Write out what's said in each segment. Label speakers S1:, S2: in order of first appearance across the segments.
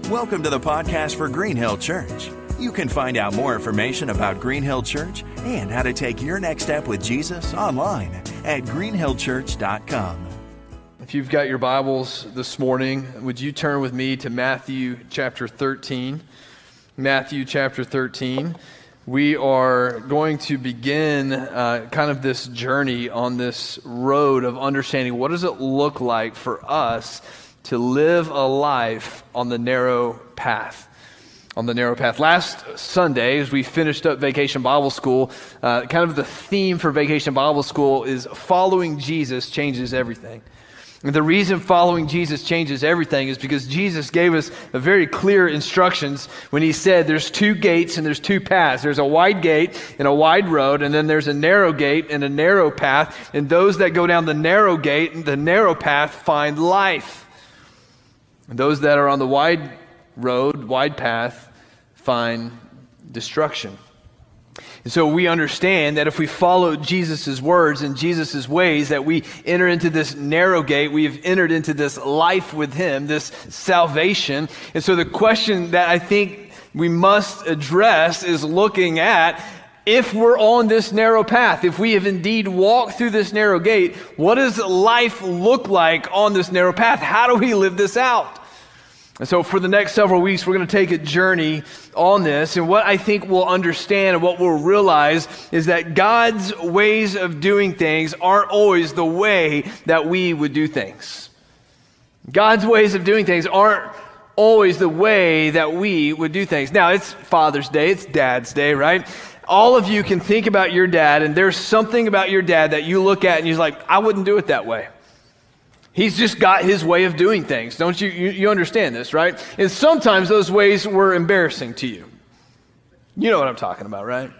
S1: Welcome to the podcast for Green Hill Church. You can find out more information about Green Hill Church and how to take your next step with Jesus online at greenhillchurch.com.
S2: If you've got your Bibles this morning, would you turn with me to Matthew chapter 13? Matthew chapter 13. We are going to begin kind of this journey on this road of understanding what does it look like for us to live a life on the narrow path. On the narrow path. Last Sunday, as we finished up Vacation Bible School, kind of the theme for Vacation Bible School is following Jesus changes everything. And the reason following Jesus changes everything is because Jesus gave us a very clear instructions when he said there's two gates and there's two paths. There's a wide gate and a wide road, and then there's a narrow gate and a narrow path. And those that go down the narrow gate and the narrow path find life. And those that are on the wide road, wide path, find destruction. And so we understand that if we follow Jesus' words and Jesus' ways, that we enter into this narrow gate, we have entered into this life with him, this salvation. And so the question that I think we must address is looking at, if we're on this narrow path, if we have indeed walked through this narrow gate, what does life look like on this narrow path? How do we live this out? And so for the next several weeks, we're going to take a journey on this. And what I think we'll understand and what we'll realize is that God's ways of doing things aren't always the way that we would do things. God's ways of doing things aren't always the way that we would do things. Now, it's Father's Day, it's Dad's Day, right? All of you can think about your dad, and there's something about your dad that you look at and you're like, I wouldn't do it that way. He's just got his way of doing things. Don't you? You understand this, right? And sometimes those ways were embarrassing to you. You know what I'm talking about, right?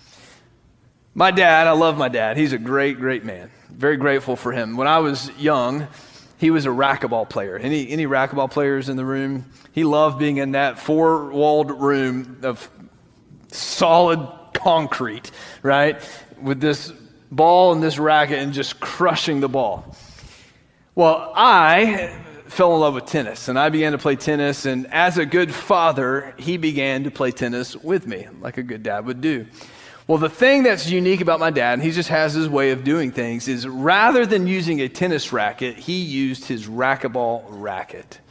S2: My dad, I love my dad. He's a great, great man. Very grateful for him. When I was young, he was a racquetball player. Any racquetball players in the room? He loved being in that four-walled room of solid concrete, right? With this ball and this racket and just crushing the ball. Well, I fell in love with tennis, and I began to play tennis, and as a good father, he began to play tennis with me, like a good dad would do. Well, the thing that's unique about my dad, and he just has his way of doing things, is rather than using a tennis racket, he used his racquetball racket.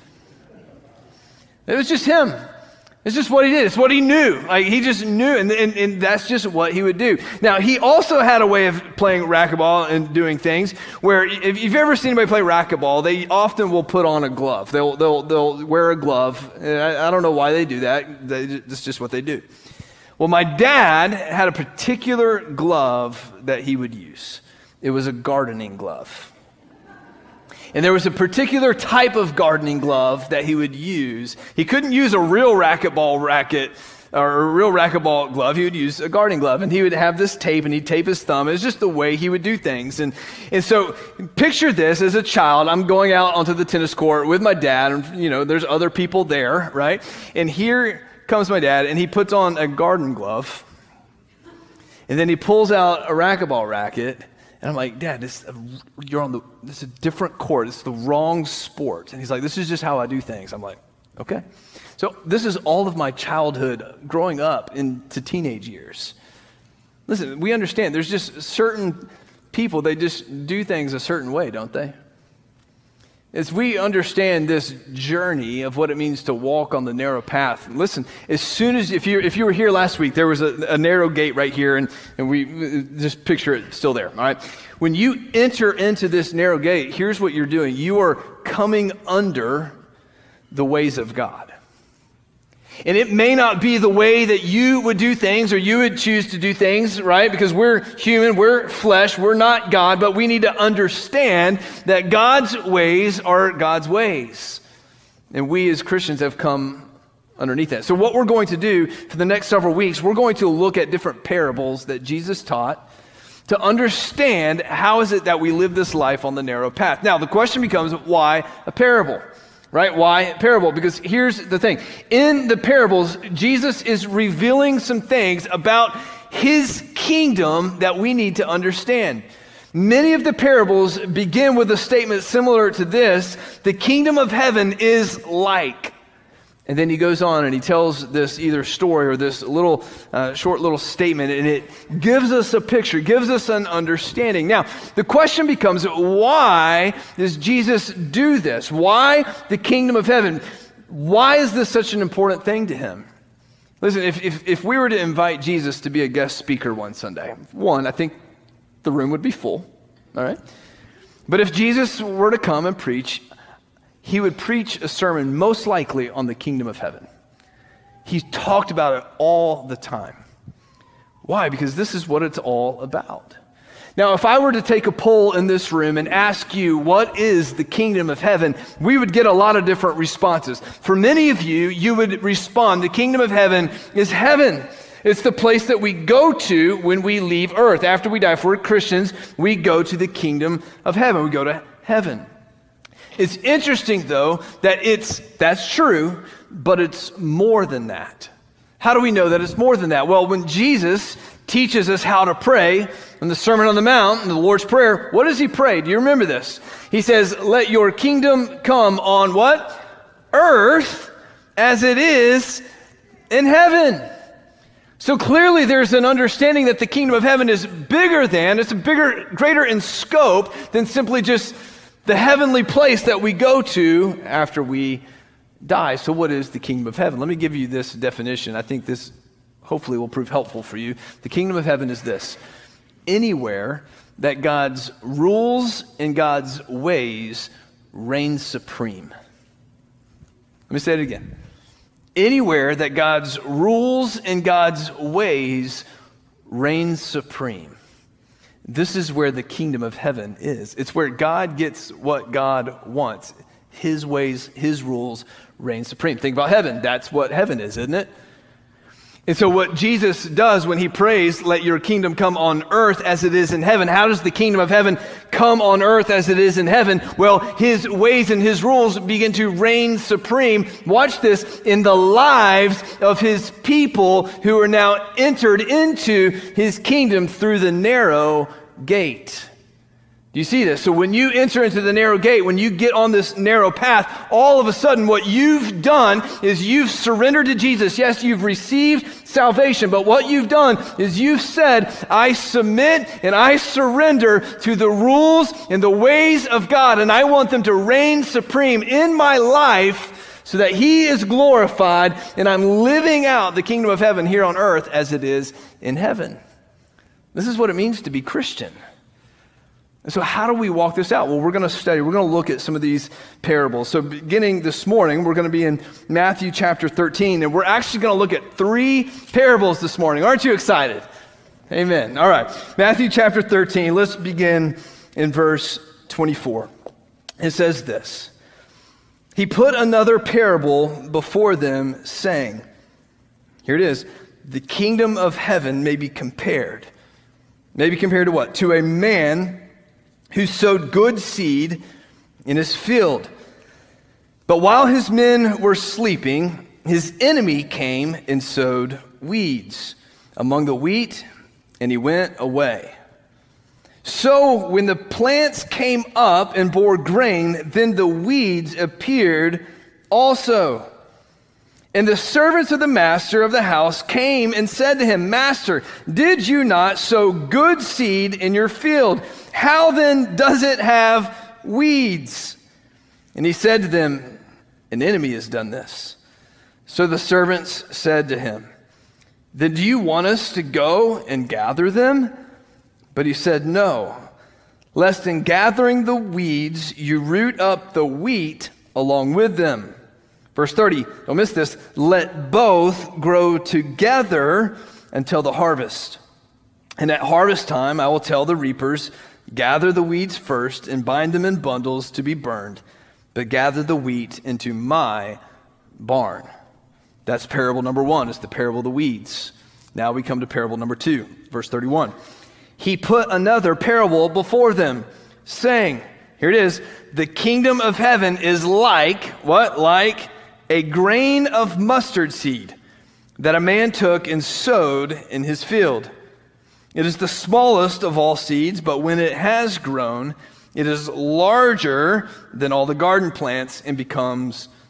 S2: It was just him. It's just what he did. It's what he knew. Like, he just knew, and that's just what he would do. Now, he also had a way of playing racquetball and doing things where, if you've ever seen anybody play racquetball, they often will put on a glove. They'll wear a glove. I don't know why they do that. That's just what they do. Well, my dad had a particular glove that he would use. It was a gardening glove. And there was a particular type of gardening glove that he would use. He couldn't use a real racquetball racket or a real racquetball glove. He would use a gardening glove, and he would have this tape, and he'd tape his thumb. It was just the way he would do things. And so picture this as a child. I'm going out onto the tennis court with my dad, and there's other people there, right? And here comes my dad, and he puts on a garden glove, and then he pulls out a racquetball racket. And I'm like, Dad, this is a different court. It's the wrong sport. And he's like, this is just how I do things. I'm like, okay. So this is all of my childhood growing up into teenage years. Listen, we understand there's just certain people, they just do things a certain way, don't they? As we understand this journey of what it means to walk on the narrow path, listen, as soon as, if you were here last week, there was a narrow gate right here, and we just picture it still there, all right? When you enter into this narrow gate, here's what you're doing. You are coming under the ways of God. And it may not be the way that you would do things or you would choose to do things, right? Because we're human, we're flesh, we're not God, but we need to understand that God's ways are God's ways. And we as Christians have come underneath that. So what we're going to do for the next several weeks, we're going to look at different parables that Jesus taught to understand how is it that we live this life on the narrow path. Now, the question becomes, why a parable? Right? Why parable? Because here's the thing. In the parables, Jesus is revealing some things about his kingdom that we need to understand. Many of the parables begin with a statement similar to this: the kingdom of heaven is like. And then he goes on and he tells this either story or this little short little statement, and it gives us a picture, gives us an understanding. Now, the question becomes, why does Jesus do this? Why the kingdom of heaven? Why is this such an important thing to him? Listen, if we were to invite Jesus to be a guest speaker one Sunday, I think the room would be full, all right? But if Jesus were to come and preach, he would preach a sermon most likely on the kingdom of heaven. He talked about it all the time. Why? Because this is what it's all about. Now, if I were to take a poll in this room and ask you, what is the kingdom of heaven? We would get a lot of different responses. For many of you, you would respond, the kingdom of heaven is heaven. It's the place that we go to when we leave earth. After we die, if we're Christians, we go to the kingdom of heaven. We go to heaven. It's interesting, though, that that's true, but it's more than that. How do we know that it's more than that? Well, when Jesus teaches us how to pray in the Sermon on the Mount, in the Lord's Prayer, what does he pray? Do you remember this? He says, let your kingdom come on what? Earth as it is in heaven. So clearly there's an understanding that the kingdom of heaven is bigger than, it's greater in scope than simply just the heavenly place that we go to after we die. So what is the kingdom of heaven? Let me give you this definition. I think this hopefully will prove helpful for you. The kingdom of heaven is this: anywhere that God's rules and God's ways reign supreme. Let me say it again. Anywhere that God's rules and God's ways reign supreme. This is where the kingdom of heaven is. It's where God gets what God wants. His ways, his rules reign supreme. Think about heaven. That's what heaven is, isn't it? And so what Jesus does when he prays, let your kingdom come on earth as it is in heaven. How does the kingdom of heaven come on earth as it is in heaven? Well, his ways and his rules begin to reign supreme. Watch this, in the lives of his people who are now entered into his kingdom through the narrow gate. Do you see this? So when you enter into the narrow gate, when you get on this narrow path, all of a sudden what you've done is you've surrendered to Jesus. Yes, you've received salvation, but what you've done is you've said, I submit and I surrender to the rules and the ways of God, and I want them to reign supreme in my life so that he is glorified and I'm living out the kingdom of heaven here on earth as it is in heaven. This is what it means to be Christian. And so how do we walk this out? Well, we're going to look at some of these parables. So beginning this morning, we're going to be in Matthew chapter 13, and we're actually going to look at 3 parables this morning. Aren't you excited? Amen. All right, Matthew chapter 13, let's begin in verse 24. It says this: He put another parable before them, saying, here it is, the kingdom of heaven may be compared. May be compared to what? To a man who sowed good seed in his field. But while his men were sleeping, his enemy came and sowed weeds among the wheat, and he went away. So when the plants came up and bore grain, then the weeds appeared also. And the servants of the master of the house came and said to him, Master, did you not sow good seed in your field? How then does it have weeds? And he said to them, An enemy has done this. So the servants said to him, Then do you want us to go and gather them? But he said, No, lest in gathering the weeds you root up the wheat along with them. Verse 30, don't miss this. Let both grow together until the harvest. And at harvest time, I will tell the reapers, gather the weeds first and bind them in bundles to be burned, but gather the wheat into my barn. That's parable number 1. It's the parable of the weeds. Now we come to parable number 2, verse 31. He put another parable before them, saying, here it is, the kingdom of heaven is like, what? Like a grain of mustard seed that a man took and sowed in his field. It is the smallest of all seeds, but when it has grown, it is larger than all the garden plants and becomes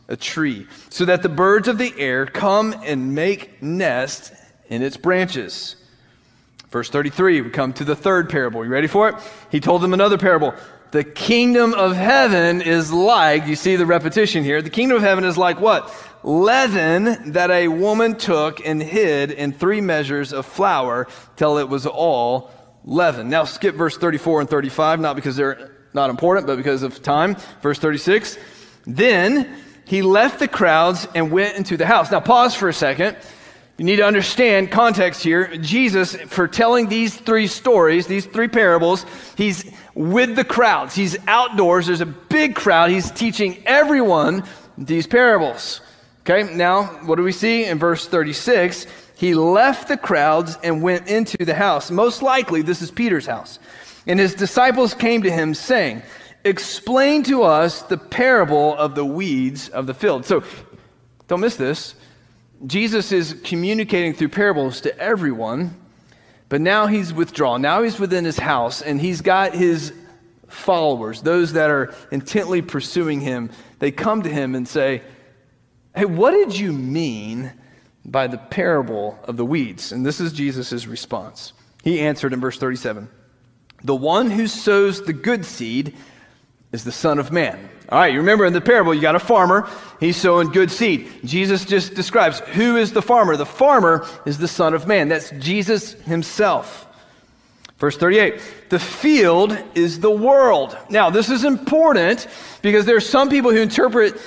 S2: a tree, so that the birds of the air come and make nests in its branches. Verse 33, we come to the third parable. You ready for it? He told them another parable. The kingdom of heaven is like, you see the repetition here, the kingdom of heaven is like what? Leaven that a woman took and hid in 3 measures of flour till it was all leavened. Now skip verse 34 and 35, not because they're not important, but because of time. Verse 36, then he left the crowds and went into the house. Now pause for a second. You need to understand context here. Jesus, for telling these 3 stories, these 3 parables, he's with the crowds. He's outdoors. There's a big crowd. He's teaching everyone these parables. Okay, now what do we see in verse 36? He left the crowds and went into the house. Most likely, this is Peter's house. And his disciples came to him saying, explain to us the parable of the weeds of the field. So, don't miss this. Jesus is communicating through parables to everyone, but now he's withdrawn. Now he's within his house, and he's got his followers, those that are intently pursuing him. They come to him and say, hey, what did you mean by the parable of the weeds? And this is Jesus' response. He answered in verse 37, the one who sows the good seed is the Son of Man. All right, you remember in the parable, you got a farmer. He's sowing good seed. Jesus just describes who is the farmer. The farmer is the Son of Man. That's Jesus himself. Verse 38, the field is the world. Now, this is important because there are some people who interpret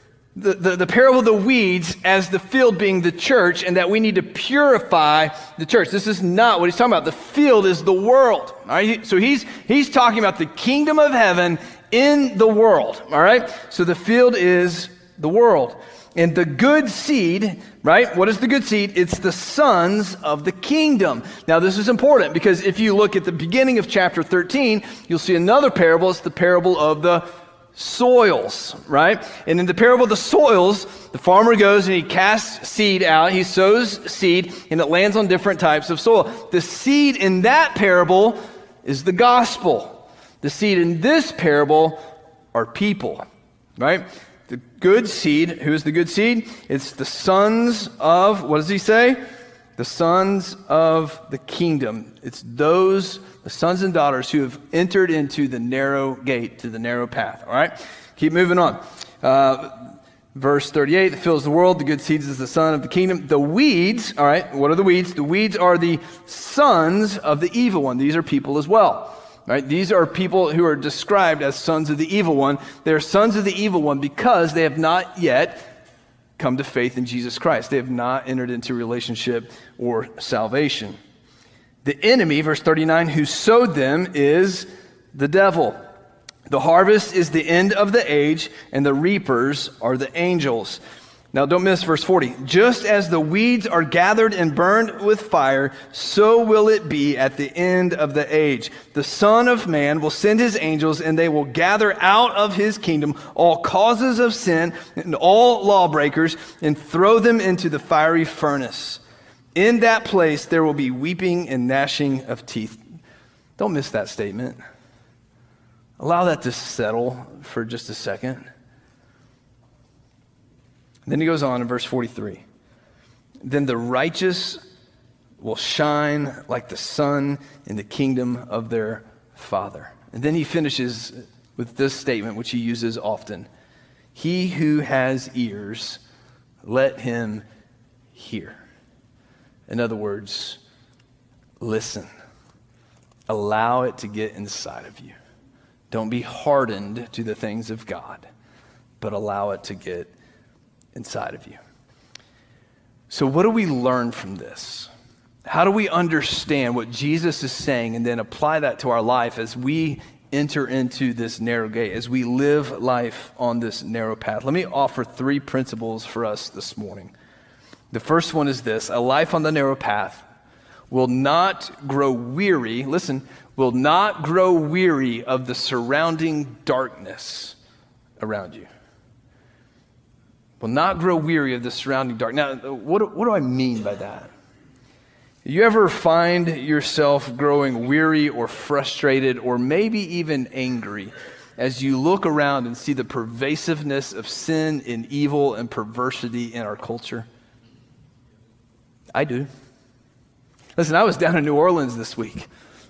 S2: the parable of the weeds as the field being the church, and that we need to purify the church. This is not what he's talking about. The field is the world. All right? So he's talking about the kingdom of heaven in the world. All right? So the field is the world. And the good seed, right? What is the good seed? It's the sons of the kingdom. Now, this is important because if you look at the beginning of chapter 13, you'll see another parable. It's the parable of the soils, right? And in the parable of the soils, the farmer goes and he casts seed out. He sows seed, and it lands on different types of soil. The seed in that parable is the gospel. The seed in this parable are people, right? The good seed, who is the good seed? It's the sons of, what does he say? The sons of the kingdom. It's those, the sons and daughters who have entered into the narrow gate, to the narrow path. All right? Keep moving on. Verse 38, the field is the world, the good seed is the son of the kingdom. The weeds, all right, what are the weeds? The weeds are the sons of the evil one. These are people as well. Right? These are people who are described as sons of the evil one. They're sons of the evil one because they have not yet come to faith in Jesus Christ. They have not entered into relationship or salvation. The enemy, verse 39, who sowed them is the devil. The harvest is the end of the age, and the reapers are the angels. Now don't miss verse 40. Just as the weeds are gathered and burned with fire, so will it be at the end of the age. The Son of Man will send his angels, and they will gather out of his kingdom all causes of sin and all lawbreakers, and throw them into the fiery furnace. In that place there will be weeping and gnashing of teeth. Don't miss that statement. Allow that to settle for just a second. Then he goes on in verse 43. Then the righteous will shine like the sun in the kingdom of their Father. And then he finishes with this statement, which he uses often. He who has ears, let him hear. In other words, listen. Allow it to get inside of you. Don't be hardened to the things of God, but allow it to get inside of you. So what do we learn from this? How do we understand what Jesus is saying and then apply that to our life as we enter into this narrow gate, as we live life on this narrow path? Let me offer 3 principles for us this morning. The first one is this: a life on the narrow path will not grow weary, listen, will not grow weary of the surrounding darkness around you. Will not grow weary of the surrounding dark. Now, what do I mean by that? You ever find yourself growing weary or frustrated or maybe even angry as you look around and see the pervasiveness of sin and evil and perversity in our culture? I do. Listen, I was down in New Orleans this week.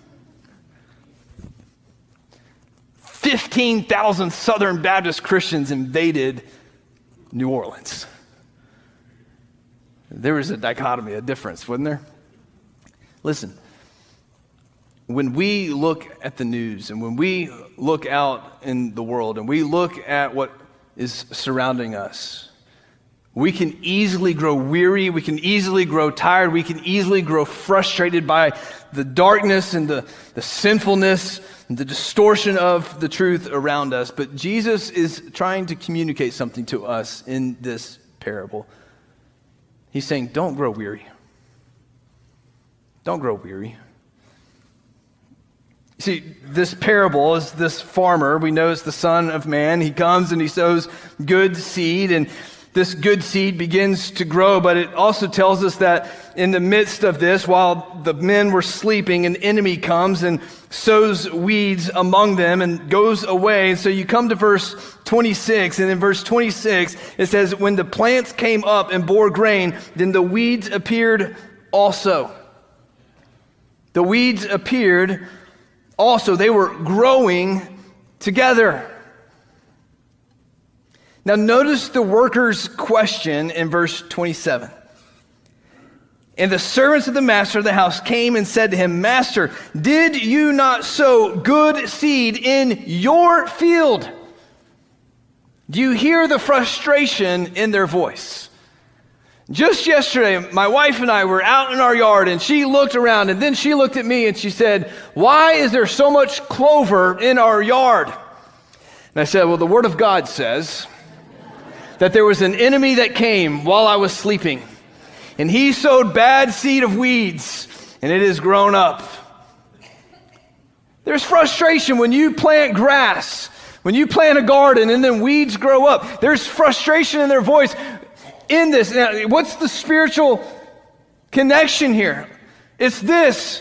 S2: 15,000 Southern Baptist Christians invaded New Orleans. There was a dichotomy, a difference, wasn't there? Listen, when we look at the news and when we look out in the world and we look at what is surrounding us, we can easily grow weary, we can easily grow tired, we can easily grow frustrated by the darkness and the sinfulness and the distortion of the truth around us. But Jesus is trying to communicate something to us in this parable. He's saying, don't grow weary. Don't grow weary. See, this parable is this farmer. We know it's the Son of Man. He comes and he sows good seed, and this good seed begins to grow, but it also tells us that in the midst of this, while the men were sleeping, an enemy comes and sows weeds among them and goes away. And so you come to verse 26, and in verse 26, it says, when the plants came up and bore grain, then the weeds appeared also. The weeds appeared also. They were growing together. Now notice the worker's question in verse 27. And the servants of the master of the house came and said to him, Master, did you not sow good seed in your field? Do you hear the frustration in their voice? Just yesterday, my wife and I were out in our yard, and she looked around, and then she looked at me and she said, why is there so much clover in our yard? And I said, well, the Word of God says that there was an enemy that came while I was sleeping, and he sowed bad seed of weeds, and it has grown up. There's frustration when you plant grass, when you plant a garden, and then weeds grow up. There's frustration in their voice in this. Now, what's the spiritual connection here? It's this.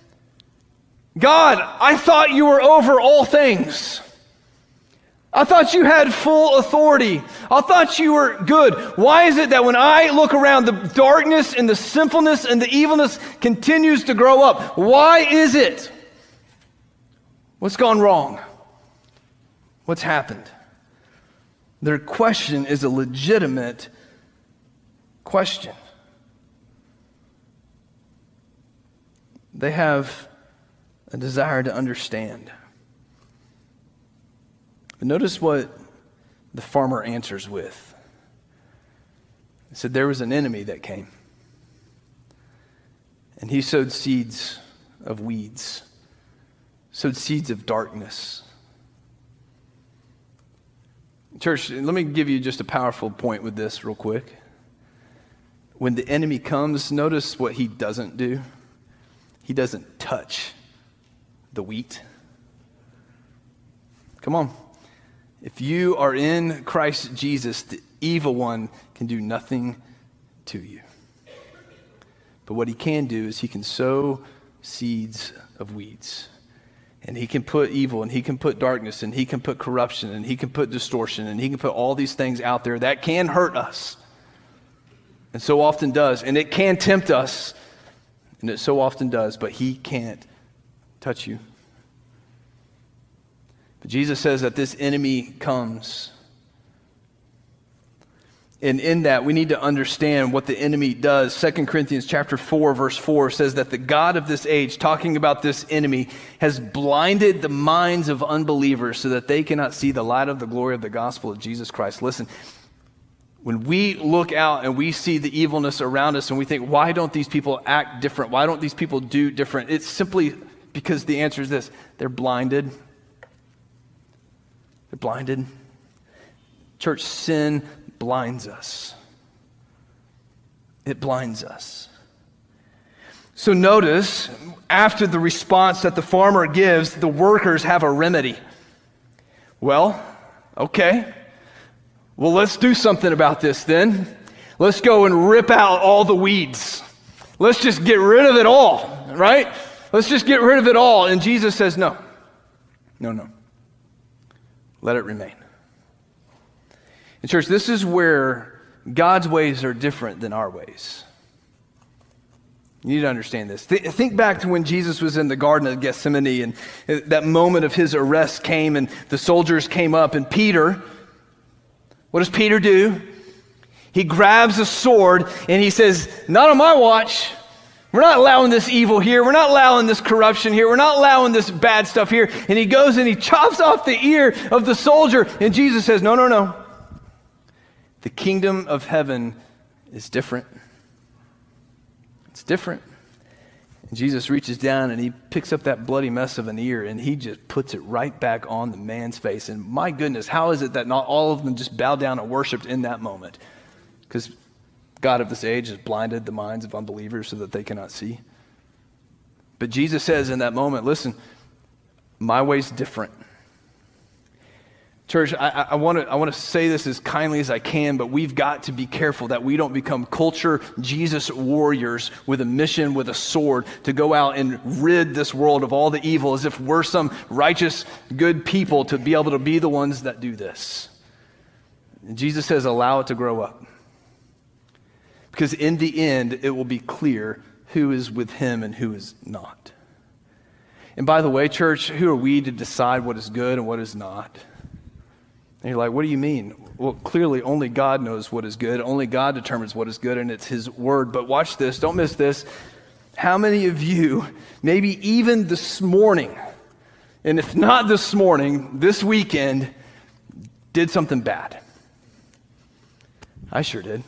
S2: God, I thought you were over all things. I thought you had full authority. I thought you were good. Why is it that when I look around, the darkness and the sinfulness and the evilness continues to grow up? Why is it? What's gone wrong? What's happened? Their question is a legitimate question. They have a desire to understand. But notice what the farmer answers with. He said there was an enemy that came, and he sowed seeds of weeds, sowed seeds of darkness. Church, let me give you just a powerful point with this real quick. When the enemy comes, notice what he doesn't do. He doesn't touch the wheat. Come on. If you are in Christ Jesus, the evil one can do nothing to you. But what he can do is he can sow seeds of weeds. And he can put evil, and he can put darkness, and he can put corruption, and he can put distortion, and he can put all these things out there that can hurt us. And so often does. And it can tempt us. And it so often does. But he can't touch you. But Jesus says that this enemy comes. And in that, we need to understand what the enemy does. 2 Corinthians chapter 4, verse 4 says that the God of this age, talking about this enemy, has blinded the minds of unbelievers so that they cannot see the light of the glory of the gospel of Jesus Christ. Listen, when we look out and we see the evilness around us and we think, why don't these people act different? Why don't these people do different? It's simply because the answer is this: they're blinded. They're blinded. Church, sin blinds us. It blinds us. So notice, after the response that the farmer gives, the workers have a remedy. Well, okay. Well, let's do something about this then. Let's go and rip out all the weeds. Let's just get rid of it all, right? Let's just get rid of it all. And Jesus says, no. let it remain. And church, this is where God's ways are different than our ways. You need to understand this. Think back to when Jesus was in the Garden of Gethsemane and that moment of his arrest came and the soldiers came up and Peter, what does Peter do? He grabs a sword and he says, not on my watch. We're not allowing this evil here. We're not allowing this corruption here. We're not allowing this bad stuff here. And he goes and he chops off the ear of the soldier. And Jesus says, no. The kingdom of heaven is different. It's different. And Jesus reaches down and he picks up that bloody mess of an ear and he just puts it right back on the man's face. And my goodness, how is it that not all of them just bowed down and worshiped in that moment? Because God of this age has blinded the minds of unbelievers so that they cannot see. But Jesus says in that moment, listen, my way's different. Church, I want to say this as kindly as I can, but we've got to be careful that we don't become culture Jesus warriors with a mission, with a sword, to go out and rid this world of all the evil as if we're some righteous, good people to be able to be the ones that do this. And Jesus says, allow it to grow up. Because in the end, it will be clear who is with him and who is not. And by the way, church, who are we to decide what is good and what is not? And you're like, what do you mean? Well, clearly only God knows what is good. Only God determines what is good, and it's his word. But watch this. Don't miss this. How many of you, maybe even this morning, and if not this morning, this weekend, did something bad? I sure did.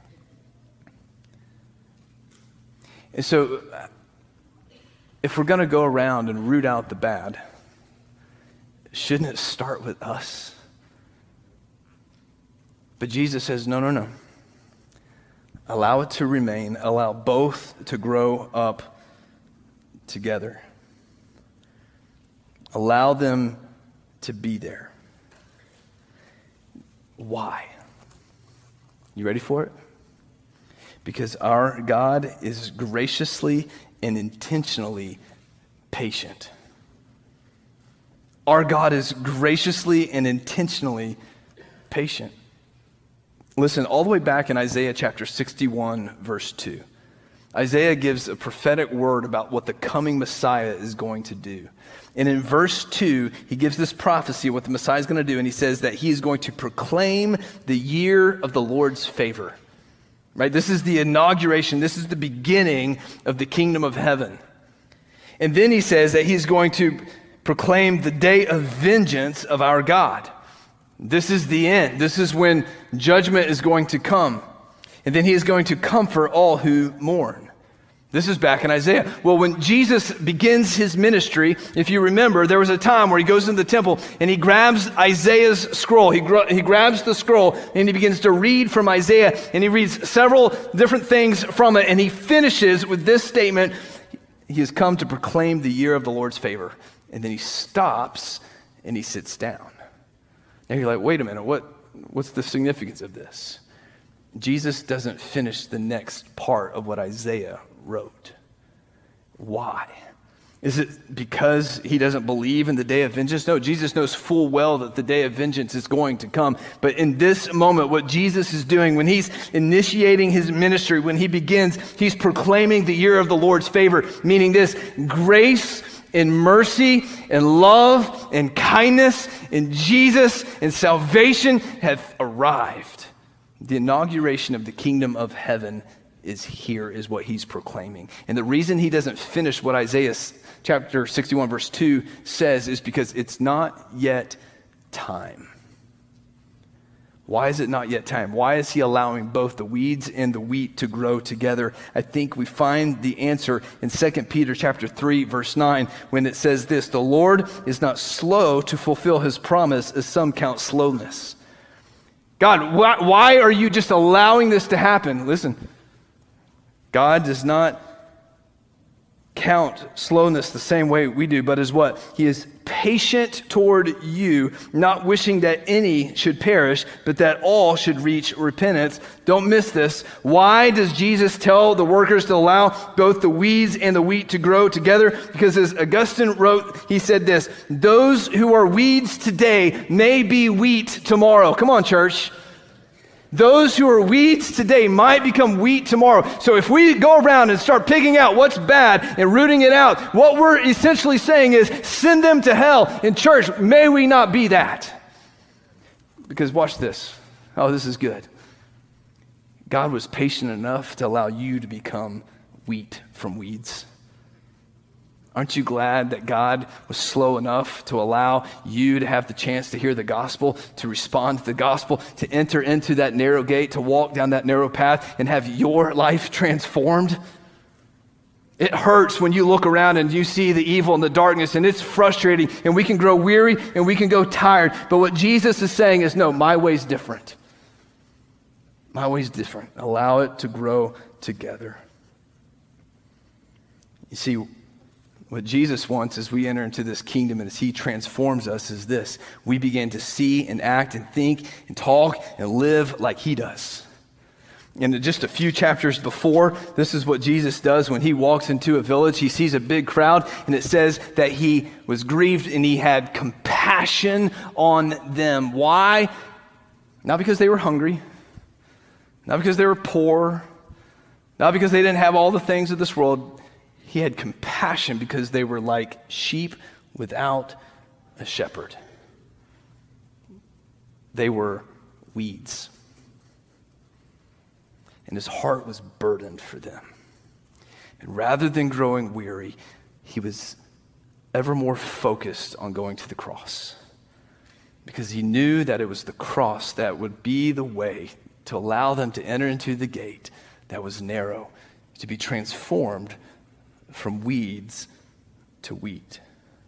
S2: And so, if we're going to go around and root out the bad, shouldn't it start with us? But Jesus says, no. Allow it to remain. Allow both to grow up together. Allow them to be there. Why? You ready for it? Because our God is graciously and intentionally patient. Our God is graciously and intentionally patient. Listen, all the way back in Isaiah chapter 61, verse 2, Isaiah gives a prophetic word about what the coming Messiah is going to do. And in verse 2, he gives this prophecy of what the Messiah is going to do, and he says that he is going to proclaim the year of the Lord's favor. Right? This is the inauguration. This is the beginning of the kingdom of heaven. And then he says that he's going to proclaim the day of vengeance of our God. This is the end. This is when judgment is going to come. And then he is going to comfort all who mourn. This is back in Isaiah. Well, when Jesus begins his ministry, if you remember, there was a time where he goes into the temple and he grabs Isaiah's scroll. He grabs the scroll and he begins to read from Isaiah, and he reads several different things from it, and he finishes with this statement: he has come to proclaim the year of the Lord's favor. And then he stops and he sits down. Now you're like, wait a minute, what's the significance of this? Jesus doesn't finish the next part of what Isaiah wrote. Why? Is it because he doesn't believe in the day of vengeance? No, Jesus knows full well that the day of vengeance is going to come. But in this moment, what Jesus is doing, when he's initiating his ministry, when he begins, he's proclaiming the year of the Lord's favor, meaning this: grace and mercy and love and kindness and Jesus and salvation have arrived. The inauguration of the kingdom of heaven is here, is what he's proclaiming. And the reason he doesn't finish what Isaiah chapter 61 verse 2 says is because it's not yet time. Why is it not yet time? Why is he allowing both the weeds and the wheat to grow together? I think we find the answer in 2 Peter chapter 3, verse 9, when it says this: the Lord is not slow to fulfill his promise, as some count slowness. God, why are you just allowing this to happen? Listen, God does not count slowness the same way we do, but is what? He is patient toward you, not wishing that any should perish, but that all should reach repentance. Don't miss this. Why does Jesus tell the workers to allow both the weeds and the wheat to grow together? Because as Augustine wrote, he said this, those who are weeds today may be wheat tomorrow. Come on, church. Those who are weeds today might become wheat tomorrow. So if we go around and start picking out what's bad and rooting it out, what we're essentially saying is send them to hell. In church, may we not be that. Because watch this. Oh, this is good. God was patient enough to allow you to become wheat from weeds. Aren't you glad that God was slow enough to allow you to have the chance to hear the gospel, to respond to the gospel, to enter into that narrow gate, to walk down that narrow path and have your life transformed? It hurts when you look around and you see the evil and the darkness, and it's frustrating, and we can grow weary and we can go tired. But what Jesus is saying is, no, my way's different. My way's different. Allow it to grow together. You see, what Jesus wants as we enter into this kingdom and as he transforms us is this. We begin to see and act and think and talk and live like he does. And just a few chapters before, this is what Jesus does when he walks into a village. He sees a big crowd, and it says that he was grieved and he had compassion on them. Why? Not because they were hungry, not because they were poor, not because they didn't have all the things of this world. He had compassion because they were like sheep without a shepherd. They were weeds. And his heart was burdened for them. And rather than growing weary, he was ever more focused on going to the cross. Because he knew that it was the cross that would be the way to allow them to enter into the gate that was narrow, to be transformed from weeds to wheat.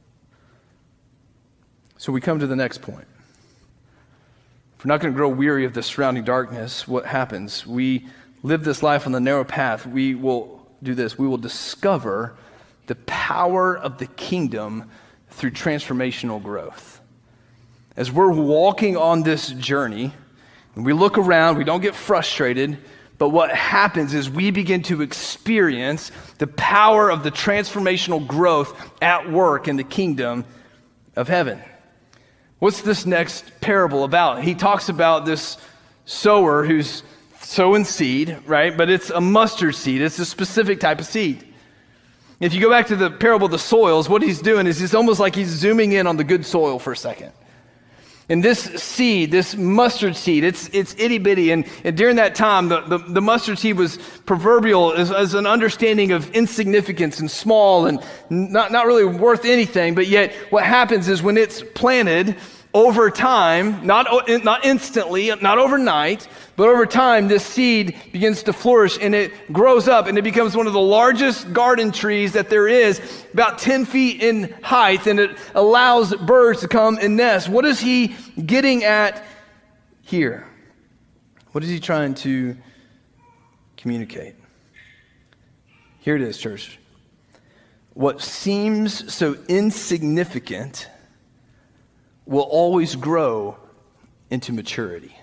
S2: So we come to the next point. If we're not going to grow weary of the surrounding darkness, what happens? We live this life on the narrow path. We will do this. We will discover the power of the kingdom through transformational growth. As we're walking on this journey, and we look around, we don't get frustrated, but what happens is we begin to experience the power of the transformational growth at work in the kingdom of heaven. What's this next parable about? He talks about this sower who's sowing seed, right? But it's a mustard seed. It's a specific type of seed. If you go back to the parable of the soils, what he's doing is it's almost like he's zooming in on the good soil for a second. And this seed, this mustard seed, it's itty bitty. And during that time, the mustard seed was proverbial as an understanding of insignificance and small and not really worth anything. But yet what happens is when it's planted over time, not instantly, not overnight, but over time, this seed begins to flourish and it grows up and it becomes one of the largest garden trees that there is, about 10 feet in height, and it allows birds to come and nest. What is he getting at here? What is he trying to communicate? Here it is, church. What seems so insignificant will always grow into maturity.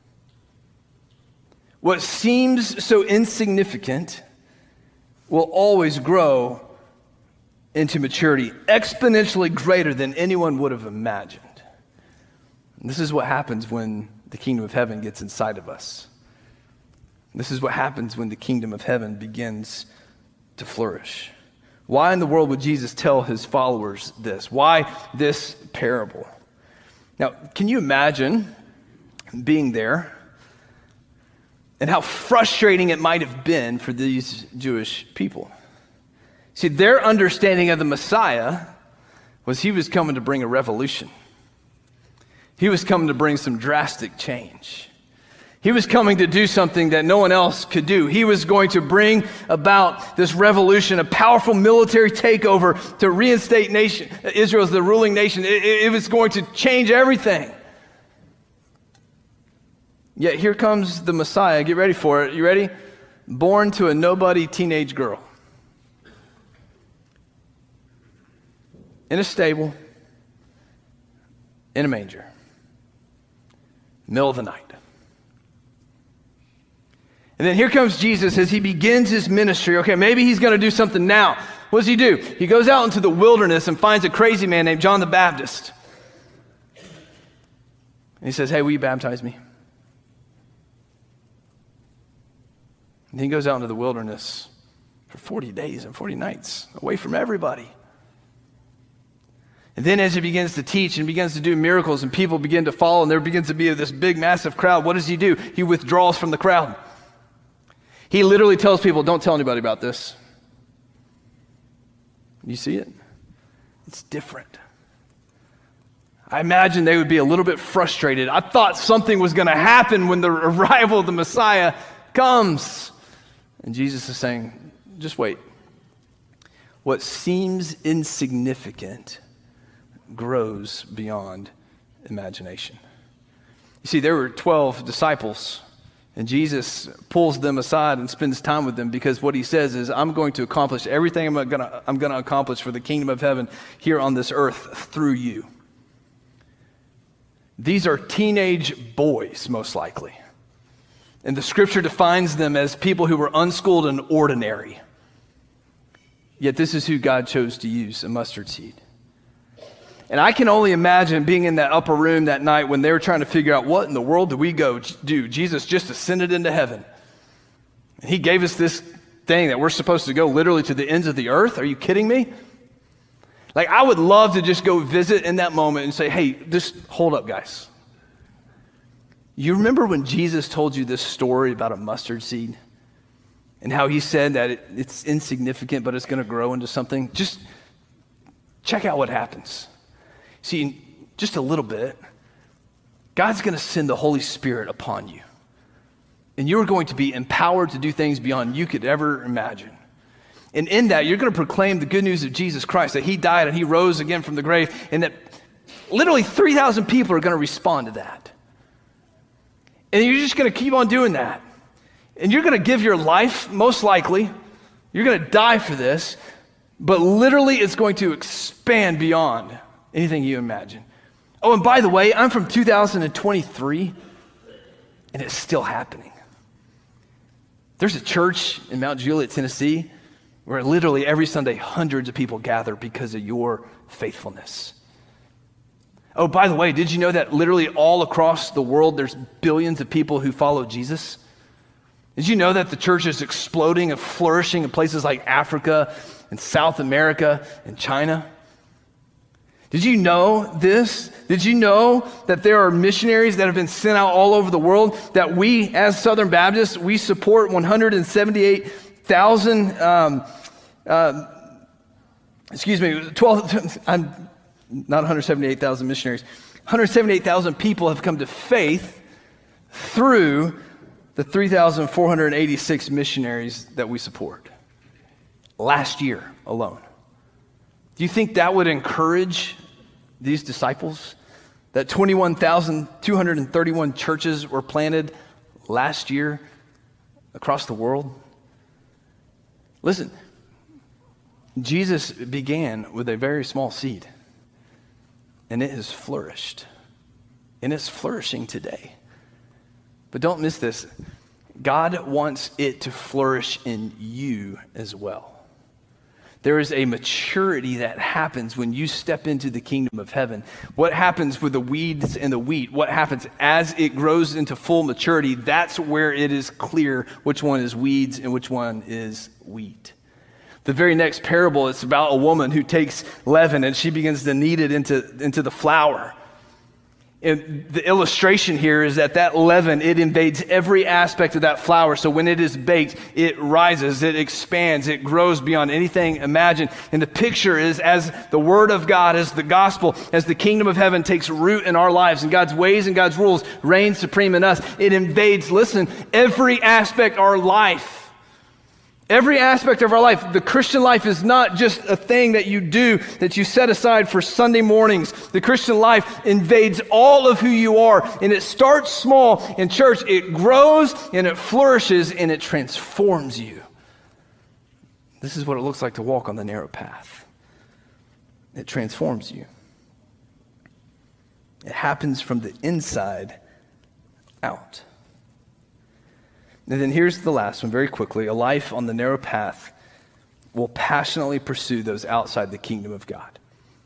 S2: What seems so insignificant will always grow into maturity, exponentially greater than anyone would have imagined. And this is what happens when the kingdom of heaven gets inside of us. This is what happens when the kingdom of heaven begins to flourish. Why in the world would Jesus tell his followers this? Why this parable? Now, can you imagine being there and how frustrating it might have been for these Jewish people? See, their understanding of the Messiah was he was coming to bring a revolution. He was coming to bring some drastic change. He was coming to do something that no one else could do. He was going to bring about this revolution, a powerful military takeover to reinstate Israel as the ruling nation. It was going to change everything. Yet here comes the Messiah. Get ready for it. You ready? Born to a nobody teenage girl. in a stable, in a manger, middle of the night. And then here comes Jesus as he begins his ministry. Okay, maybe he's going to do something now. What does he do? He goes out into the wilderness and finds a crazy man named John the Baptist. And he says, hey, will you baptize me? And he goes out into the wilderness for 40 days and 40 nights, away from everybody. And then as he begins to teach and begins to do miracles and people begin to follow and there begins to be this big, massive crowd, what does he do? He withdraws from the crowd. He literally tells people, don't tell anybody about this. You see it? It's different. I imagine they would be a little bit frustrated. I thought something was going to happen when the arrival of the Messiah comes. And Jesus is saying, just wait. What seems insignificant grows beyond imagination. You see, there were 12 disciples, and Jesus pulls them aside and spends time with them because what he says is, I'm going to accomplish everything I'm going to accomplish for the kingdom of heaven here on this earth through you. These are teenage boys, most likely. And the scripture defines them as people who were unschooled and ordinary. Yet this is who God chose to use, a mustard seed. And I can only imagine being in that upper room that night when they were trying to figure out what in the world do we go do? Jesus just ascended into heaven. And he gave us this thing that we're supposed to go literally to the ends of the earth. Are you kidding me? Like, I would love to just go visit in that moment and say, hey, just hold up, guys. You remember when Jesus told you this story about a mustard seed and how he said that it's insignificant, but it's going to grow into something? Just check out what happens. See, just a little bit, God's going to send the Holy Spirit upon you. And you're going to be empowered to do things beyond you could ever imagine. And in that, you're going to proclaim the good news of Jesus Christ, that he died and he rose again from the grave, and that literally 3,000 people are going to respond to that. And you're just going to keep on doing that. And you're going to give your life, most likely. You're going to die for this. But literally, it's going to expand beyond anything you imagine. Oh, and by the way, I'm from 2023, and it's still happening. There's a church in Mount Juliet, Tennessee, where literally every Sunday, hundreds of people gather because of your faithfulness. Oh, by the way, did you know that literally all across the world, there's billions of people who follow Jesus? Did you know that the church is exploding and flourishing in places like Africa and South America and China? Did you know this? Did you know that there are missionaries that have been sent out all over the world, that we as Southern Baptists, we support 178,000, 178,000 missionaries. 178,000 people have come to faith through the 3,486 missionaries that we support. Last year alone. Do you think that would encourage these disciples? That 21,231 churches were planted last year across the world? Listen, Jesus began with a very small seed, and it has flourished, and it's flourishing today. But don't miss this. God wants it to flourish in you as well. There is a maturity that happens when you step into the kingdom of heaven. What happens with the weeds and the wheat? What happens as it grows into full maturity? That's where it is clear which one is weeds and which one is wheat. The very next parable, it's about a woman who takes leaven and she begins to knead it into the flour. And the illustration here is that leaven, it invades every aspect of that flour. So when it is baked, it rises, it expands, it grows beyond anything imagined. And the picture is as the word of God, as the gospel, as the kingdom of heaven takes root in our lives and God's ways and God's rules reign supreme in us, it invades, listen, every aspect of our life. Every aspect of our life. The Christian life is not just a thing that you do, that you set aside for Sunday mornings. The Christian life invades all of who you are, and it starts small in church. It grows, and it flourishes, and it transforms you. This is what it looks like to walk on the narrow path. It transforms you. It happens from the inside out. And then here's the last one, very quickly. A life on the narrow path will passionately pursue those outside the kingdom of God.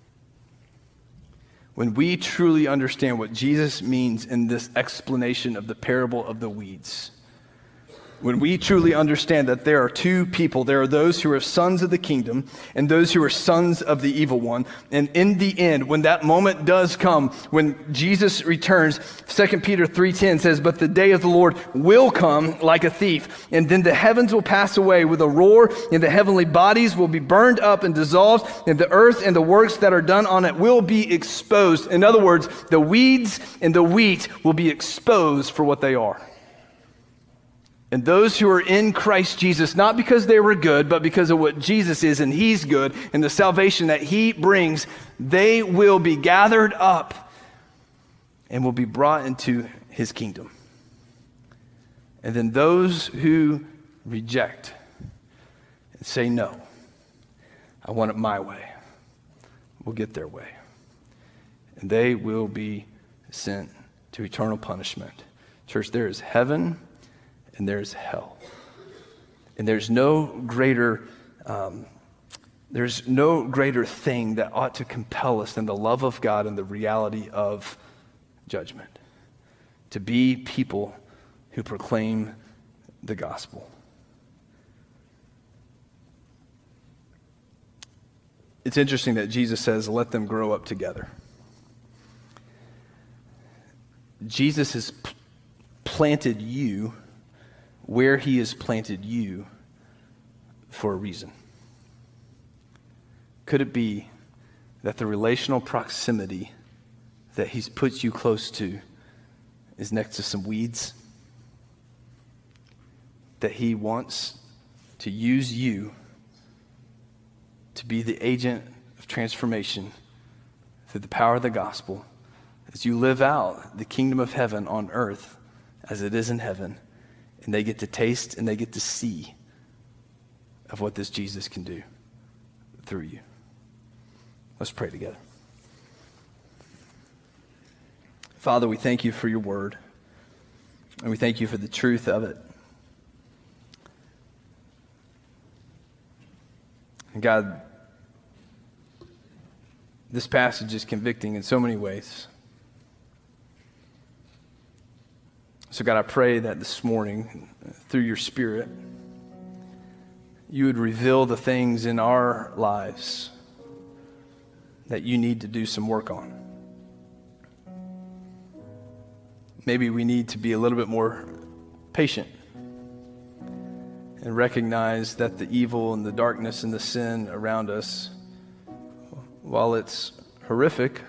S2: When we truly understand what Jesus means in this explanation of the parable of the weeds, when we truly understand that there are two people, there are those who are sons of the kingdom and those who are sons of the evil one. And in the end, when that moment does come, when Jesus returns, 2 Peter 3:10 says, "But the day of the Lord will come like a thief, and then the heavens will pass away with a roar, and the heavenly bodies will be burned up and dissolved, and the earth and the works that are done on it will be exposed." In other words, the weeds and the wheat will be exposed for what they are. And those who are in Christ Jesus, not because they were good, but because of what Jesus is, and he's good, and the salvation that he brings, they will be gathered up and will be brought into his kingdom. And then those who reject and say, "No, I want it my way," will get their way. And they will be sent to eternal punishment. Church, there is heaven and there's hell. And there's no greater thing that ought to compel us than the love of God and the reality of judgment. To be people who proclaim the gospel. It's interesting that Jesus says, "Let them grow up together." Jesus has planted you where he has planted you for a reason. Could it be that the relational proximity that he's put you close to is next to some weeds? That he wants to use you to be the agent of transformation through the power of the gospel as you live out the kingdom of heaven on earth as it is in heaven. And they get to taste and they get to see of what this Jesus can do through you. Let's pray together. Father, we thank you for your word. And we thank you for the truth of it. And God, this passage is convicting in so many ways. So God, I pray that this morning, through your Spirit, you would reveal the things in our lives that you need to do some work on. Maybe we need to be a little bit more patient and recognize that the evil and the darkness and the sin around us, while it's horrific,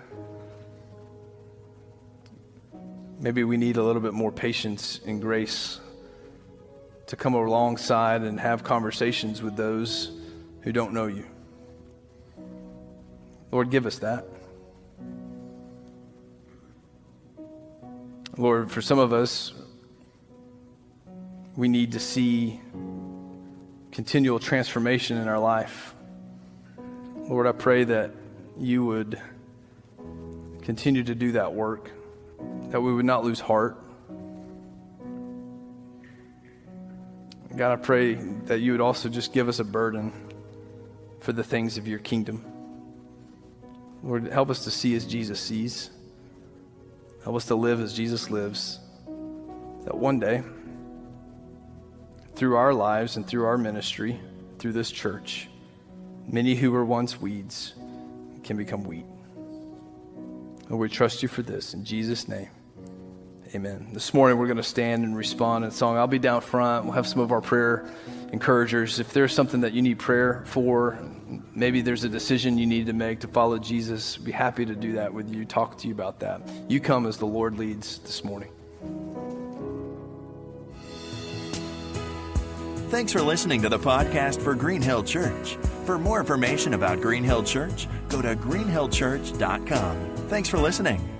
S2: maybe we need a little bit more patience and grace to come alongside and have conversations with those who don't know you. Lord, give us that. Lord, for some of us, we need to see continual transformation in our life. Lord, I pray that you would continue to do that work, that we would not lose heart. God, I pray that you would also just give us a burden for the things of your kingdom. Lord, help us to see as Jesus sees. Help us to live as Jesus lives. That one day, through our lives and through our ministry, through this church, many who were once weeds can become wheat. Lord, we trust you for this. In Jesus' name, amen. This morning we're going to stand and respond in song. I'll be down front. We'll have some of our prayer encouragers. If there's something that you need prayer for, maybe there's a decision you need to make to follow Jesus, be happy to do that with you, talk to you about that. You come as the Lord leads this morning.
S1: Thanks for listening to the podcast for Green Hill Church. For more information about Green Hill Church, go to greenhillchurch.com. Thanks for listening.